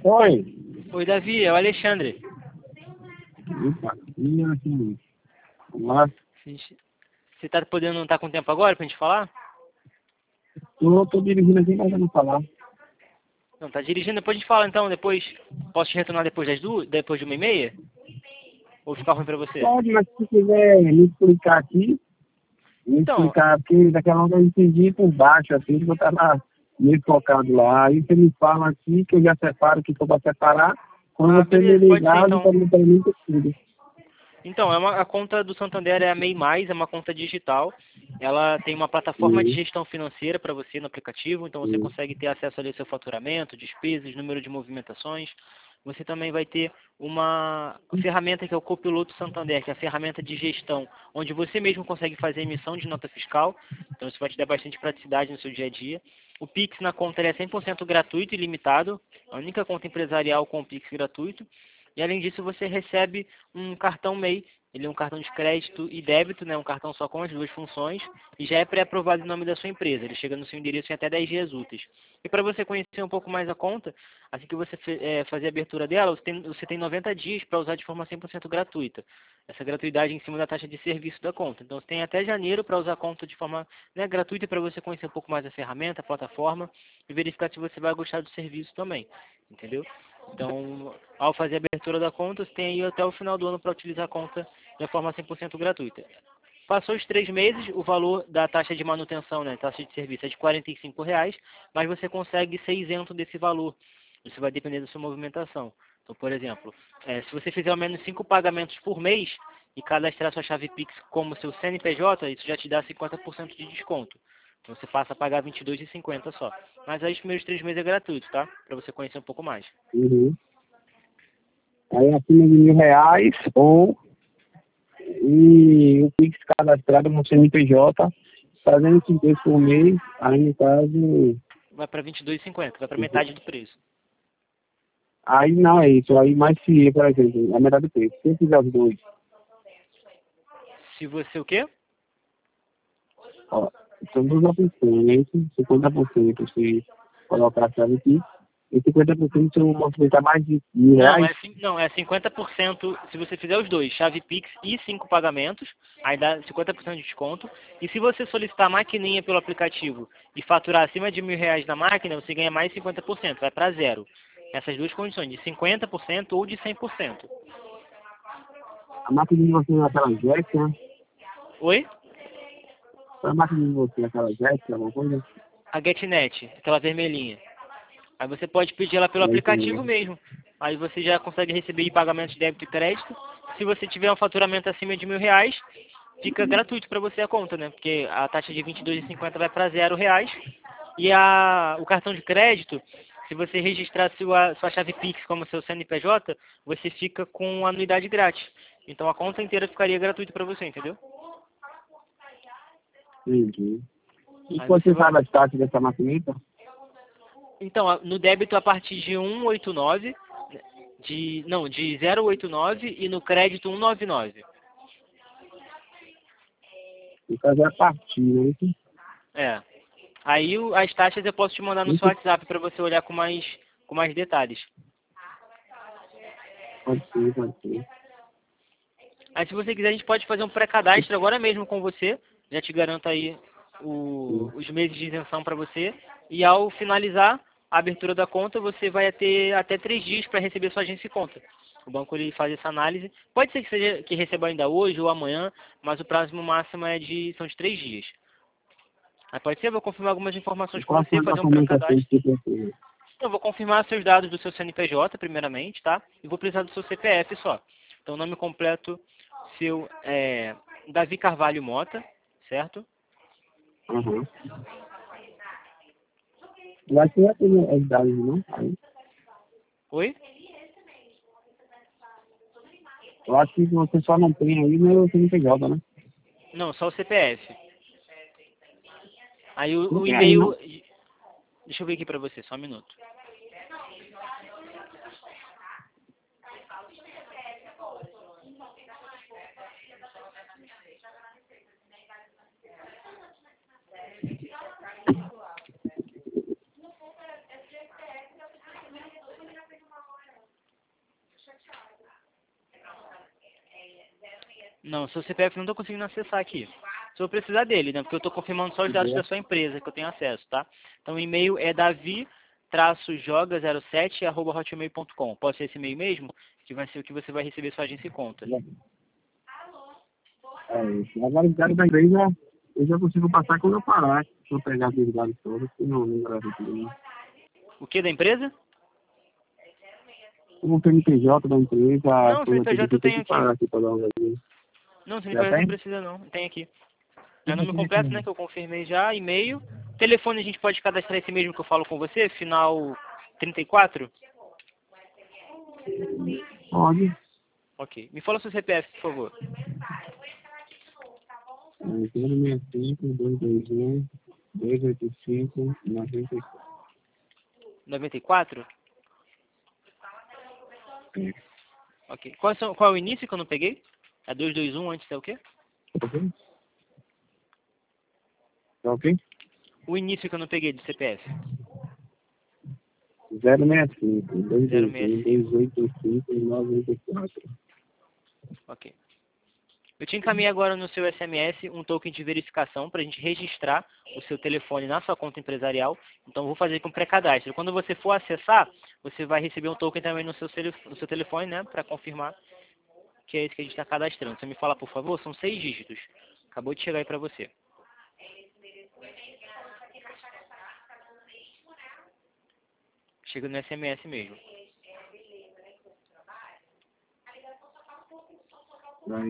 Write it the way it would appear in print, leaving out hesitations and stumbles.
Oi. Oi, Davi, é o Alexandre. Opa, e assim, vamos lá. Você tá podendo estar com tempo agora pra gente falar? Tô dirigindo aqui, mas eu não falar. Não, tá dirigindo, depois a gente fala então, depois. Posso te retornar depois das duas, depois de 1h30? Ou ficar ruim pra você? Pode, mas se quiser me explicar aqui, Então, porque daquela hora eu entendi por baixo, assim, que eu tava meio focado lá. Aí você me fala aqui que eu já separo o que for pra separar. Quando você me beleza, pode ser ligar, então. você me tudo. Então, a conta do Santander é a MEI Mais, é uma conta digital. Ela tem uma plataforma de Sim, gestão financeira para você no aplicativo, então você sim. consegue ter acesso ali ao seu faturamento, despesas, número de movimentações. Você também vai ter uma ferramenta que é o Copiloto Santander, que é a ferramenta de gestão, onde você mesmo consegue fazer emissão de nota fiscal. Então isso vai te dar bastante praticidade no seu dia a dia. O Pix na conta ele é 100% gratuito e ilimitado, a única conta empresarial com o Pix gratuito. E além disso, você recebe um cartão MEI. Ele é um cartão de crédito e débito, né? Um cartão só com as duas funções. E já é pré-aprovado em nome da sua empresa. Ele chega no seu endereço em até 10 dias úteis. E para você conhecer um pouco mais a conta, assim que você fazer a abertura dela, você tem 90 dias para usar de forma 100% gratuita. Essa gratuidade em cima da taxa de serviço da conta. Então, você tem até janeiro para usar a conta de forma, né, gratuita para você conhecer um pouco mais a ferramenta, a plataforma e verificar se você vai gostar do serviço também. Entendeu? Então, ao fazer a abertura da conta, você tem aí até o final do ano para utilizar a conta de forma 100% gratuita. Passou os 3 meses, o valor da taxa de manutenção, né, taxa de serviço é de R$ 45, mas você consegue ser isento desse valor. Isso vai depender da sua movimentação. Então, por exemplo, se você fizer ao menos 5 pagamentos por mês e cadastrar sua chave Pix como seu CNPJ, isso já te dá 50% de desconto. Então, você passa a pagar R$ 22,50 só. Mas aí os primeiros 3 meses é gratuito, tá? Para você conhecer um pouco mais. Uhum. Aí acima de R$ 1.000 ou e o Pix cadastrado no CNPJ, fazendo 5 por mês, aí no caso, Vai para R$ 22,50, vai para metade do preço. aí não é isso, aí mais se, por exemplo, a metade do preço. Se eu fizer os dois, Se você o quê? ó, são duas opções, né? 50% se colocar a chave aqui, e 50% se eu movimentar mais de Não, R$ 1.000. não, é 50% se você fizer os dois, chave Pix e 5 pagamentos, aí dá 50% de desconto. E se você solicitar a maquininha pelo aplicativo e faturar acima de R$ 1.000 na máquina, você ganha mais 50%, vai para zero. Essas duas condições, de 50% ou de 100%. A máquina de você é aquela Jet, né? Oi? A máquina de você é aquela Jet, alguma coisa? A GetNet, aquela vermelhinha. Aí você pode pedir ela pelo É isso aplicativo mesmo. mesmo. Aí você já consegue receber pagamentos de débito e crédito. Se você tiver um faturamento acima de R$ 1.000, fica gratuito para você a conta, né? Porque a taxa de R$ 22,50 vai para R$ 0. E o cartão de crédito, se você registrar sua chave Pix como seu CNPJ, você fica com anuidade grátis. Então a conta inteira ficaria gratuita para você, entendeu? Entendi. E Aí quando você você vai. sabe a taxa dessa maquineta? Então, no débito a partir de 189, de 089 e no crédito 199. No caso é a partir, né? É. Aí as taxas eu posso te mandar no seu Isso WhatsApp para você olhar com mais detalhes. pode ser, pode ser. Aí se você quiser a gente pode fazer um pré-cadastro agora mesmo com você. Já te garanto aí Sim. os meses de isenção para você. E ao finalizar a abertura da conta, você vai ter até 3 dias para receber sua agência e conta. O banco ele faz essa análise. Pode ser que receba ainda hoje ou amanhã, mas o prazo máximo são de 3 dias. Aí pode ser, eu vou confirmar algumas E informações com quais são você, as fazer um documentações pré-cadastro. que precisa? Eu vou confirmar seus dados do seu CNPJ, primeiramente, tá? E vou precisar do seu CPF só. Então, nome completo, seu Davi Carvalho Mota, certo? Aham. Eu acho que já tem as dados, não? Aí, Oi? eu acho que você só não tem aí no CNPJ, né? Não, só o CPF. Aí Não o tem aí, e-mail... não? Deixa eu ver aqui pra você, só um minuto. Não, seu CPF não tô conseguindo acessar aqui. Se eu precisar dele, né? Porque eu tô confirmando só os dados da sua empresa que eu tenho acesso, tá? Então o e-mail é davi-joga07@hotmail.com. Pode ser esse e-mail mesmo? Que vai ser o que você vai receber sua agência e conta. Agora os dados da empresa eu já consigo passar quando eu parar. Se eu pegar os dados todos, que não lembro aqui. O que da empresa? Como o PNPJ da empresa, Não, como eu CNPJ eu tenho tenho que aqui. parar aqui para dar uma olhadinha. Não, Já CNPJ não tem? precisa não. Tem aqui. É nome completo, né? Que eu confirmei já. E-mail. Telefone a gente pode cadastrar esse mesmo que eu falo com você? Final 34? Pode. Ok. Me fala seu CPF, por favor. 065, 221, 285, 94. 94? Ok. Qual é o início que eu não peguei? É 221 antes é o quê? Ok? Tá ok? O início que eu não peguei do CPF. 065, 221, 065. 285, 94. Ok. Eu te encaminhei agora no seu SMS um token de verificação para a gente registrar o seu telefone na sua conta empresarial. Então, vou fazer com pré-cadastro. Quando você for acessar, você vai receber um token também no seu telefone, né? Para confirmar que é esse que a gente está cadastrando. Você me fala, por favor? São 6 dígitos. Acabou de chegar aí para você. Chega no SMS mesmo. Vai.